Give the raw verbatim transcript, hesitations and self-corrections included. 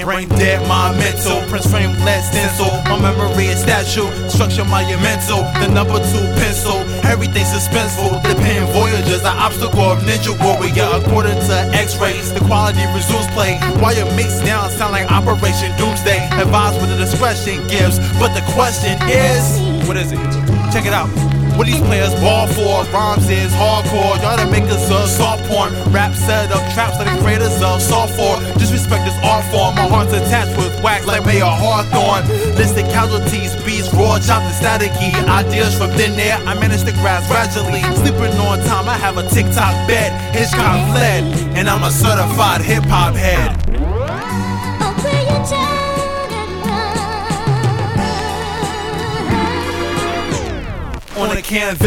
hand brain dead, my mental. Prince frame lead stencil, my memory is statue. Structure monumental, the number two pencil. Everything suspenseful, the pen voyagers, the obstacle of ninja warrior. According to x-rays, the quality resumes play. While your mix down sound like Operation Doomsday. Advise with the discretion gives, but the question is, what is it? Check it out. What these players ball for? Rhymes is hardcore. Y'all the makers of soft porn. Rap set up traps like the creators of soft for. Disrespect this art form. My heart's attached with wax like Mayor Hawthorne. Listed casualties, beats raw, chopped and staticky. Ideas from thin air, I manage to grasp gradually. Sleeping on time, I have a TikTok bed. Hitchcock fled, and I'm a certified hip hop head. On a canvas.